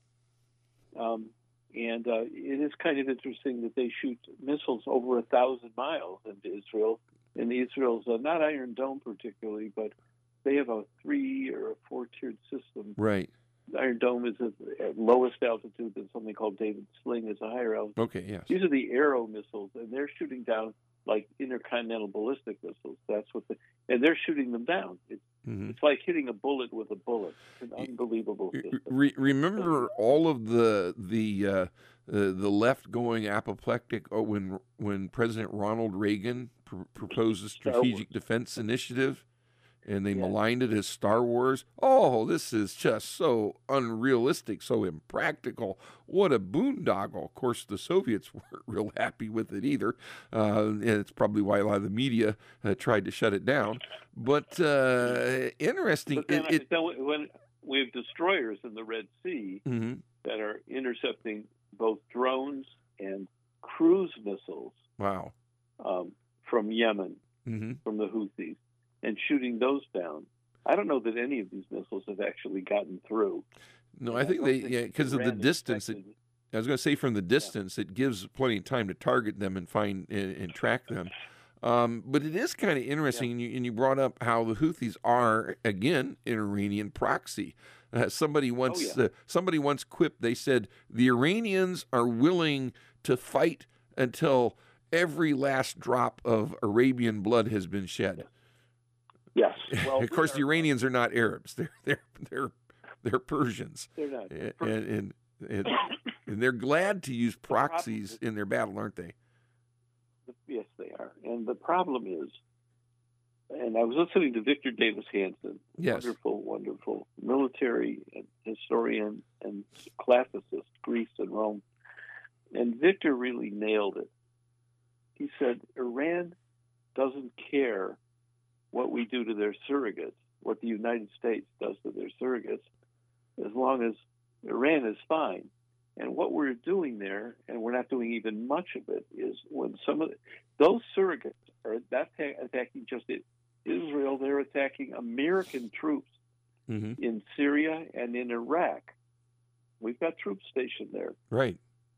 S2: Um, and uh, it is kind of interesting that they shoot missiles over a thousand miles into Israel. And Israel's uh, not Iron Dome particularly, but they have a three or a four-tiered system.
S1: Right.
S2: Iron Dome is at, at lowest altitude, and something called David Sling is a higher altitude.
S1: Okay, yes.
S2: These are the Arrow missiles, and they're shooting down like intercontinental ballistic missiles. That's what the, and they're shooting them down. It's, mm-hmm. it's like hitting a bullet with a bullet. It's an unbelievable system.
S1: Re- remember all of the the uh, uh, the left going apoplectic when when President Ronald Reagan pr- proposed a strategic defense initiative? And they yeah. maligned it as Star Wars. Oh, this is just so unrealistic, so impractical. What a boondoggle. Of course, the Soviets weren't real happy with it either. Uh, and it's probably why a lot of the media uh, tried to shut it down. But uh, interesting.
S2: But then,
S1: it, it,
S2: then when we have destroyers in the Red Sea mm-hmm. that are intercepting both drones and cruise missiles
S1: wow.
S2: um, from Yemen, mm-hmm. from the Houthis, and shooting those down. I don't know that any of these missiles have actually gotten through.
S1: No, I think I they, think yeah, because of the distance. It, I was going to say from the distance, yeah. it gives plenty of time to target them and find and, and track them. Um, but it is kind of interesting, yeah. and, you, and you brought up how the Houthis are, again, an Iranian proxy. Uh, somebody once oh, yeah. uh, somebody once quipped, they said, the Iranians are willing to fight until every last drop of Arabian blood has been shed.
S2: Yeah. Yes. Well,
S1: of course,
S2: are,
S1: the Iranians are not Arabs; they're they're they're they're Persians.
S2: They're not,
S1: and and, and, and they're glad to use proxies is, in their battle, aren't they?
S2: Yes, they are. And the problem is, and I was listening to Victor Davis Hanson,
S1: yes.
S2: wonderful, wonderful military and historian and classicist, Greece and Rome, and Victor really nailed it. He said Iran doesn't care what we do to their surrogates, what the United States does to their surrogates, as long as Iran is fine. And what we're doing there, and we're not doing even much of it, is when some of the, those surrogates are not ta- attacking just Israel, they're attacking American troops mm-hmm. in Syria and in Iraq. We've got troops stationed there.
S1: Right.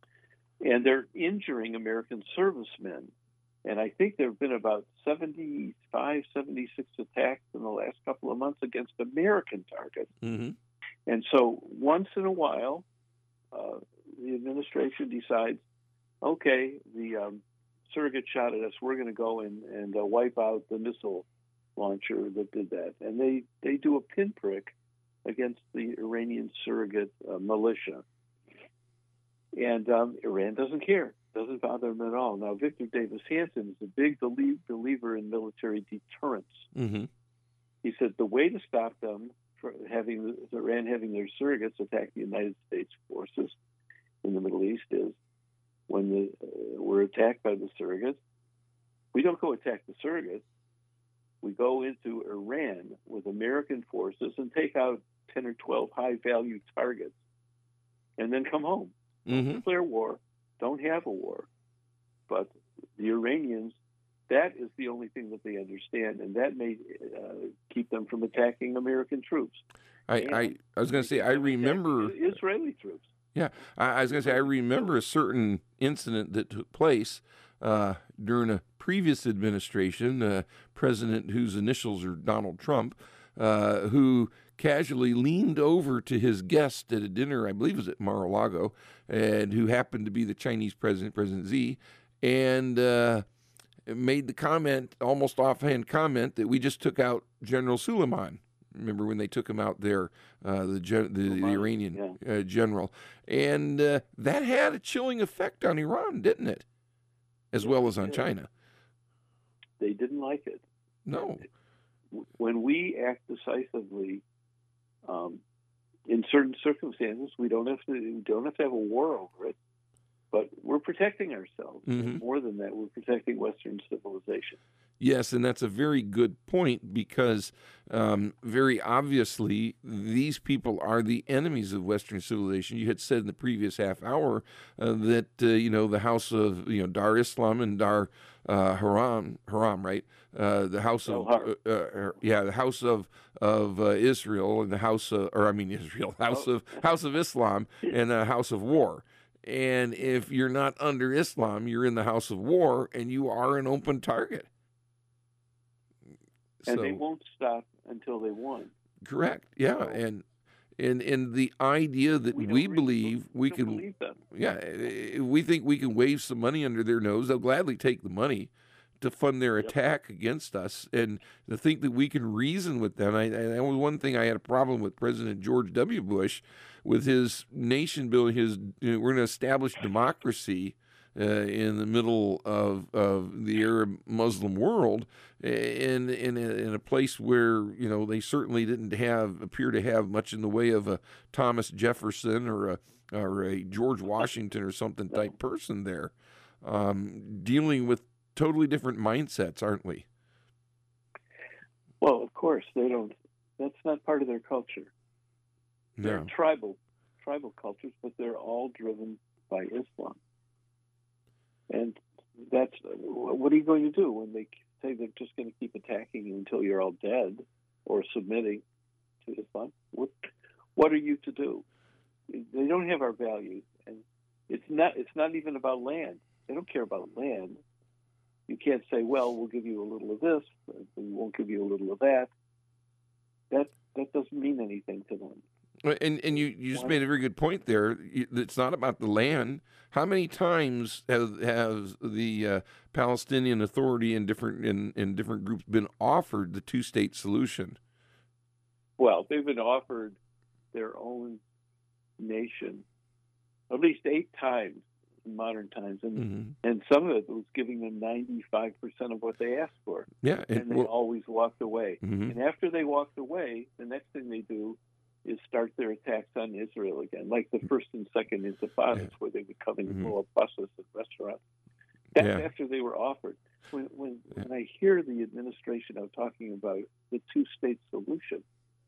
S2: And they're injuring American servicemen. And I think there have been about seventy-five, seventy-six attacks in the last couple of months against American targets. Mm-hmm. And so once in a while, uh, the administration decides, okay, the um, surrogate shot at us, we're going to go in and uh, wipe out the missile launcher that did that. And they, they do a pinprick against the Iranian surrogate uh, militia. And um, Iran doesn't care. Doesn't bother them at all. Now, Victor Davis Hanson is a big belie- believer in military deterrence. Mm-hmm. He said the way to stop them from having Iran having their surrogates attack the United States forces in the Middle East is when the, uh, we're attacked by the surrogates, we don't go attack the surrogates. We go into Iran with American forces and take out ten or twelve high-value targets and then come home. Mm-hmm. Declare war. Don't have a war. But the Iranians, that is the only thing that they understand, and that may uh, keep them from attacking American troops.
S1: I, I, I was going to say, I remember...
S2: Israeli troops.
S1: Yeah, I, I was going to say, I remember a certain incident that took place uh, during a previous administration, a president whose initials are Donald Trump, uh, who casually leaned over to his guest at a dinner, I believe it was at Mar-a-Lago, and who happened to be the Chinese president, President Xi, and uh, made the comment, almost offhand comment, that we just took out General Suleiman. Remember when they took him out there, uh, the, gen- the the
S2: Soleimani,
S1: Iranian
S2: yeah.
S1: uh, general, and uh, that had a chilling effect on Iran, didn't it? As
S2: Yes,
S1: well
S2: it
S1: as on
S2: did.
S1: China.
S2: They didn't like it.
S1: No.
S2: And when we act decisively, um, in certain circumstances, we don't have to we don't have to have a war over it, but we're protecting ourselves.
S1: Mm-hmm.
S2: And more than that, we're protecting Western civilization.
S1: Yes, and that's a very good point because um, very obviously these people are the enemies of Western civilization. You had said in the previous half hour uh, that uh, you know the house of you know Dar Islam and Dar uh, Haram, Haram, right? Uh, the house of uh, uh, yeah, the house of of uh, Israel and the house of, or I mean Israel, house
S2: oh.
S1: of house of Islam and the house of war. And if you're not under Islam, you're in the house of war, and you are an open target.
S2: And
S1: so,
S2: they won't stop until they won.
S1: Correct. Yeah,
S2: so,
S1: and and and the idea that
S2: we,
S1: we
S2: really,
S1: believe we,
S2: we
S1: can,
S2: believe them.
S1: yeah, if we think we can wave some money under their nose, they'll gladly take the money to fund their
S2: Yep.
S1: attack against us, and to think that we can reason with them. I, I, that was one thing I had a problem with President George W. Bush, with his nation building. His you know, we're going to establish democracy uh, in the middle of of the Arab Muslim world, in in a, in a place where you know they certainly didn't have appear to have much in the way of a Thomas Jefferson or a or a George Washington or something type person there, um, dealing with totally different mindsets, aren't we?
S2: Well, of course they don't. That's not part of their culture. They're
S1: No.
S2: tribal, tribal cultures, but they're all driven by Islam. And that's what are you going to do when they say they're just going to keep attacking you until you're all dead or submitting to Islam? What what are you to do? They don't have our values, and it's not it's not even about land. They don't care about land. You can't say, well, we'll give you a little of this, and we won't give you a little of that. That that doesn't mean anything to them.
S1: And and you, you just made a very good point there. It's not about the land. How many times have have the uh, Palestinian Authority and different in, in different groups been offered the two state solution?
S2: Well, they've been offered their own nation at least eight times in modern times, and
S1: Mm-hmm.
S2: and some of it was giving them ninety-five percent of what they asked for.
S1: Yeah,
S2: and,
S1: and
S2: they
S1: well,
S2: always walked away.
S1: Mm-hmm.
S2: And after they walked away, the next thing they do is start their attacks on Israel again, like the first and second Intifadas,
S1: Yeah.
S2: where they would come and
S1: Mm-hmm.
S2: blow up buses and restaurants. That's
S1: Yeah.
S2: after they were offered. When when,
S1: Yeah.
S2: when I hear the administration out talking about the two-state solution,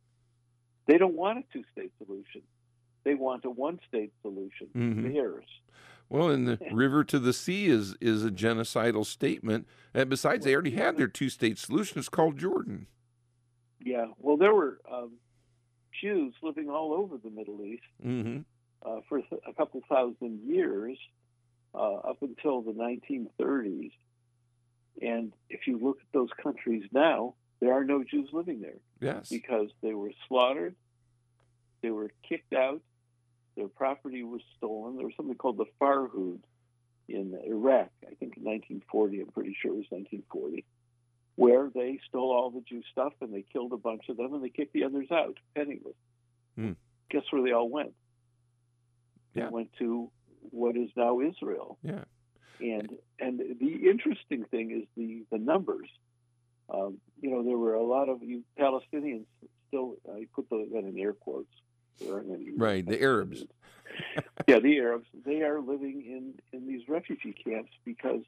S2: they don't want a two-state solution. They want a one-state solution,
S1: Mhm.
S2: theirs.
S1: Well, and the river to the sea is is a genocidal statement. And besides, they already had their two state solution. It's called Jordan.
S2: Yeah. Well, there were um, Jews living all over the Middle East
S1: Mm-hmm.
S2: uh, for a couple thousand years, uh, up until the nineteen thirties. And if you look at those countries now, there are no Jews living there
S1: Yes.
S2: because they were slaughtered, they were kicked out, their property was stolen. There was something called the Farhud in Iraq, I think in nineteen forty, I'm pretty sure it was nineteen forty, where they stole all the Jew stuff and they killed a bunch of them and they kicked the others out, penniless.
S1: Hmm.
S2: Guess where they all went?
S1: Yeah.
S2: They went to what is now Israel.
S1: Yeah.
S2: And and the interesting thing is the, the numbers. Um, you know, there were a lot of you Palestinians still, I put that in air quotes. There aren't any
S1: Right. The Arabs.
S2: yeah, the Arabs. They are living in, in these refugee camps because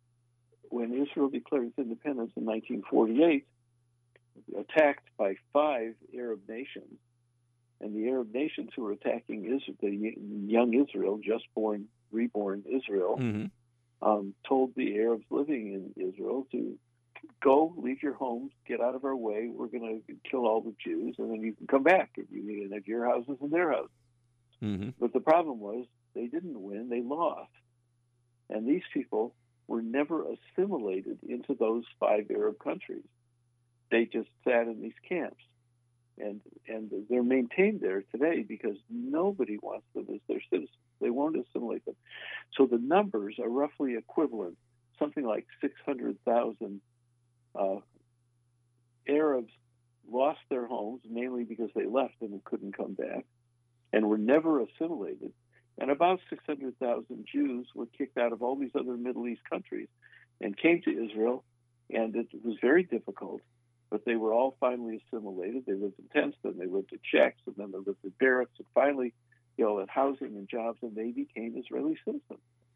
S2: when Israel declared its independence in nineteen forty-eight, attacked by five Arab nations, and the Arab nations who were attacking Israel, the young Israel, just born, reborn Israel,
S1: Mm-hmm.
S2: um, told the Arabs living in Israel to go, leave your homes, get out of our way. We're going to kill all the Jews, and then you can come back if you need to have your houses and their houses.
S1: Mm-hmm.
S2: But the problem was they didn't win; they lost, and these people were never assimilated into those five Arab countries. They just sat in these camps, and and they're maintained there today because nobody wants them as their citizens. They won't assimilate them. So the numbers are roughly equivalent, something like six hundred thousand uh, Arabs lost their homes, mainly because they left and couldn't come back, and were never assimilated. And about six hundred thousand Jews were kicked out of all these other Middle East countries and came to Israel, and it was very difficult. But they were all finally assimilated. They lived in tents, then they lived in shacks, and then they lived in barracks, and finally, you know, at housing and jobs, and they became Israeli citizens.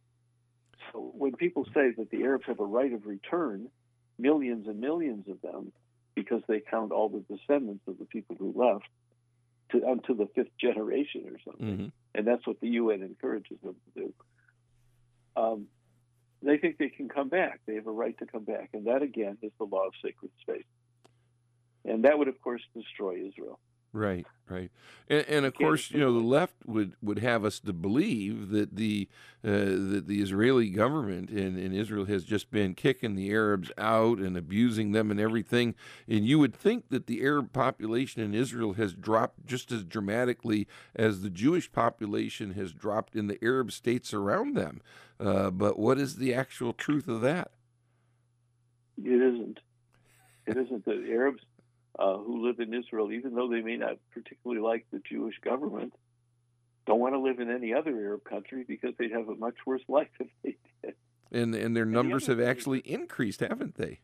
S2: So when people say that the Arabs have a right of return, millions and millions of them, because they count all the descendants of the people who left to unto the fifth generation or something,
S1: Mm-hmm.
S2: and that's what the U N encourages them to do. Um, they think they can come back. They have a right to come back, and that again is the law of sacred space. And that would, of course, destroy Israel.
S1: Right, right, and, and of course, you know, the left would, would have us to believe that the uh, that the Israeli government in, in Israel has just been kicking the Arabs out and abusing them and everything. And you would think that the Arab population in Israel has dropped just as dramatically as the Jewish population has dropped in the Arab states around them. Uh, but what is the actual truth of that?
S2: It isn't. It isn't. The Arabs Uh, who live in Israel, even though they may not particularly like the Jewish government, don't want to live in any other Arab country because they'd have a much worse life if they did.
S1: And and their numbers have actually increased, haven't they?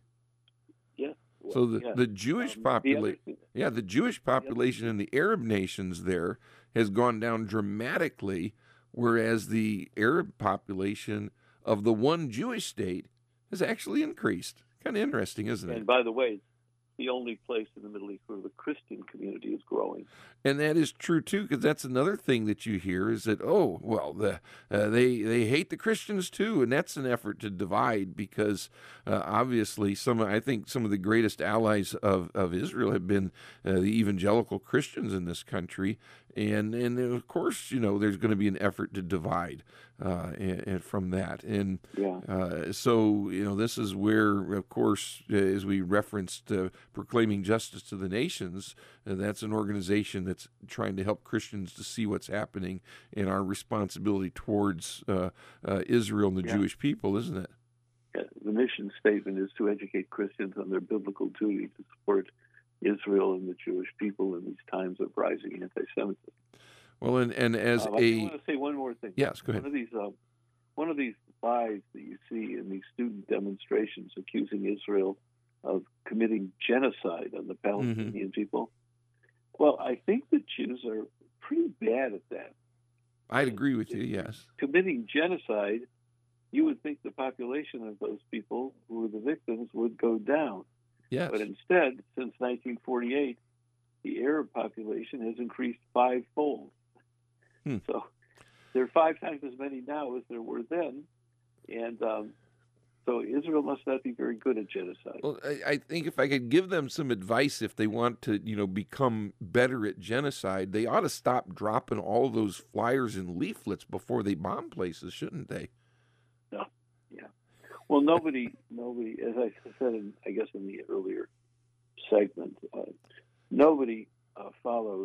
S2: Yeah. Well,
S1: so the,
S2: yeah.
S1: the Jewish
S2: um,
S1: population, yeah, the Jewish population in the Arab nations there has gone down dramatically, whereas the Arab population of the one Jewish state has actually increased. Kind of interesting, isn't it?
S2: And by the way, the only place in the Middle East where the Christian community is growing.
S1: And that is true too, because that's another thing that you hear is that, oh, well, the, uh, they they hate the Christians too, and that's an effort to divide because uh, obviously some I think some of the greatest allies of, of Israel have been uh, the evangelical Christians in this country, and and of course, you know, there's going to be an effort to divide uh, and, and from that, and
S2: yeah.
S1: uh, so you know this is where, of course, as we referenced, uh, Proclaiming Justice to the Nations, uh, that's an organization that's trying to help Christians to see what's happening and our responsibility towards uh, uh, Israel and the
S2: yeah.
S1: Jewish people, isn't it?
S2: Yeah. The mission statement is to educate Christians on their biblical duty to support Israel and the Jewish people in these times of rising anti-Semitism.
S1: Well, and, and as
S2: um,
S1: a...
S2: I want to say one more thing.
S1: Yes, go ahead.
S2: One of these, uh, one of these lies that you see in these student demonstrations accusing Israel of committing genocide on the Palestinian mm-hmm. people. Well, I think the Jews are pretty bad at that.
S1: I'd agree with you, yes.
S2: Committing genocide, you would think the population of those people who were the victims would go down.
S1: Yes.
S2: But instead, since nineteen forty-eight, the Arab population has increased fivefold.
S1: Hmm.
S2: So there are five times as many now as there were then. And um, so Israel must not be very good at genocide.
S1: Well, I, I think if I could give them some advice, if they want to, you know, become better at genocide, they ought to stop dropping all those flyers and leaflets before they bomb places, shouldn't they?
S2: No, yeah. Well, nobody, nobody, as I said, in, I guess in the earlier segment, uh, nobody uh, follows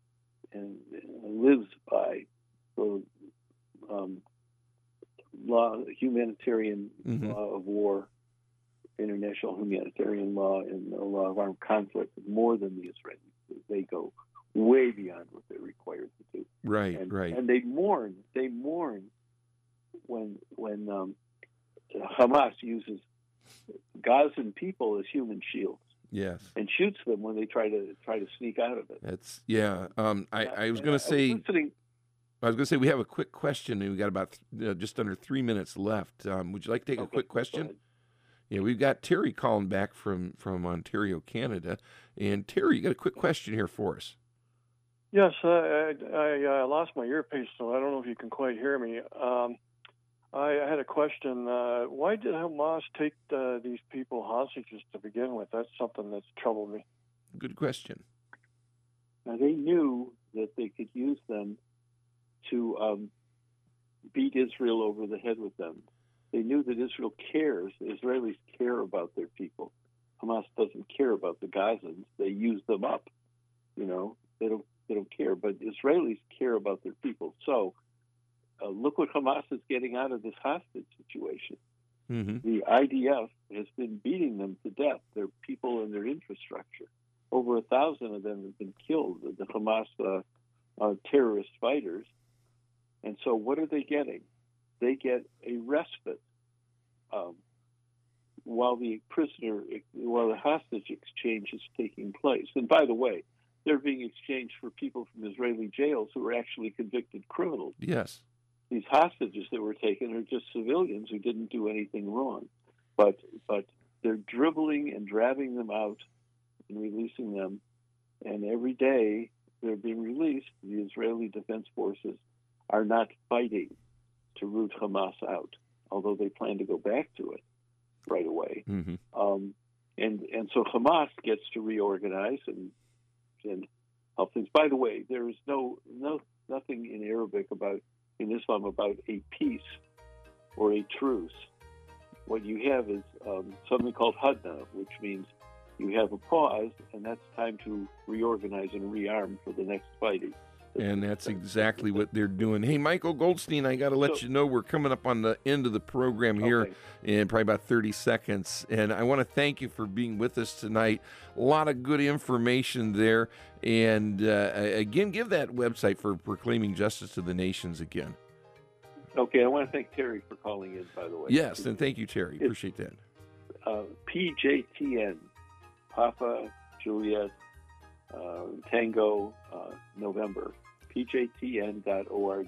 S2: and uh, lives by the um, law, humanitarian
S1: mm-hmm.
S2: law of war, international humanitarian law, and the law of armed conflict more than the Israelis. They go way beyond what they're required to do.
S1: Right,
S2: and,
S1: right.
S2: And they mourn. They mourn when when um, Hamas uses Gazan people as human shields.
S1: Yes,
S2: and shoots them when they try to try to sneak out of it.
S1: That's yeah. Um, I, I was going to say.
S2: I was,
S1: I was going to say we have a quick question, and we got about uh, just under three minutes left. Um, would you like to take
S2: okay,
S1: a quick question? Yeah, we've got Terry calling back from from Ontario, Canada, and Terry, you got a quick question here for us.
S3: Yes, I, I, I lost my earpiece, so I don't know if you can quite hear me. Um, I had a question. Uh, why did Hamas take uh, these people hostages to begin with? That's something that's troubled me.
S1: Good question.
S2: Now, they knew that they could use them to um, beat Israel over the head with them. They knew that Israel cares. The Israelis care about their people. Hamas doesn't care about the Gazans. They use them up. You know, they don't. They don't care. But Israelis care about their people. So. Uh, look what Hamas is getting out of this hostage situation.
S1: Mm-hmm.
S2: The I D F has been beating them to death, their people and their infrastructure. over a thousand of them have been killed, the Hamas uh, uh, terrorist fighters. And so what are they getting? They get a respite um, while the prisoner, while the hostage exchange is taking place. And by the way, they're being exchanged for people from Israeli jails who are actually convicted criminals.
S1: Yes.
S2: These hostages that were taken are just civilians who didn't do anything wrong. But but they're dribbling and dragging them out and releasing them. And every day they're being released, the Israeli Defense Forces are not fighting to root Hamas out, although they plan to go back to it right away.
S1: Mm-hmm.
S2: Um, and and so Hamas gets to reorganize and and help things. By the way, there is no no nothing in Arabic about in Islam about a peace or a truce. What you have is um, something called Hudna, which means you have a pause, and that's time to reorganize and rearm for the next fighting.
S1: And that's exactly what they're doing. Hey, Michael Goldstein, I got to let
S2: So-
S1: you know we're coming up on the end of the program here
S2: Okay.
S1: in probably about thirty seconds. And I want to thank you for being with us tonight. A lot of good information there. And uh, again, give that website for Proclaiming Justice to the Nations again.
S2: Okay, I want to thank Terry for calling in, by the way.
S1: Yes, and thank you, Terry.
S2: It's-
S1: Appreciate that.
S2: Uh, P J T N, Papa, Juliet, uh, Tango, uh, November, P J T N dot org.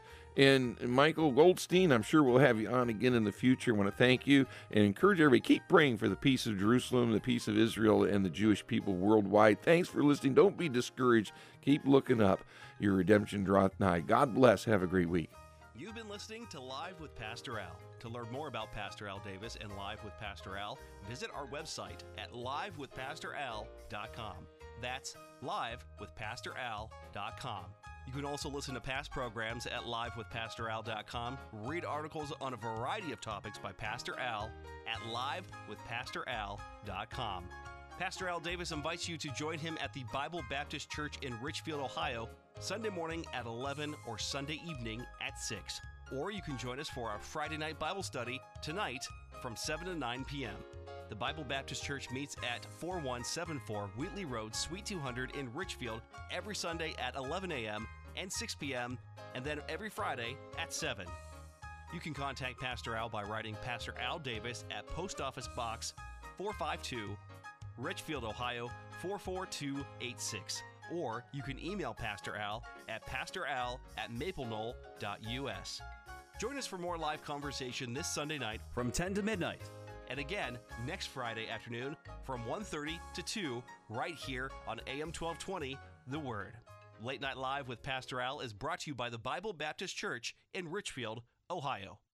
S1: And Michael Goldstein, I'm sure we'll have you on again in the future. I want to thank you and encourage everybody, keep praying for the peace of Jerusalem, the peace of Israel, and the Jewish people worldwide. Thanks for listening. Don't be discouraged. Keep looking up. Your redemption draweth nigh. God bless. Have a great week.
S4: You've been listening to Live with Pastor Al. To learn more about Pastor Al Davis and Live with Pastor Al, visit our website at live with pastor al dot com. That's live with pastor al dot com. You can also listen to past programs at live with pastor al dot com, read articles on a variety of topics by Pastor Al at live with pastor al dot com. Pastor Al Davis invites you to join him at the Bible Baptist Church in Richfield, Ohio, Sunday morning at eleven or Sunday evening at six. Or you can join us for our Friday night Bible study tonight from seven to nine p.m. The Bible Baptist Church meets at forty-one seventy-four Wheatley Road, Suite two hundred in Richfield every Sunday at eleven a.m. and six p.m. and then every Friday at seven. You can contact Pastor Al by writing Pastor Al Davis at Post Office Box four fifty-two, Richfield, Ohio four four two eight six. Or you can email Pastor Al at pastoral at mapleknoll dot u s. Join us for more live conversation this Sunday night from ten to midnight. And again, next Friday afternoon from one thirty to two, right here on A M twelve twenty, The Word. Late Night Live with Pastor Al is brought to you by the Bible Baptist Church in Richfield, Ohio.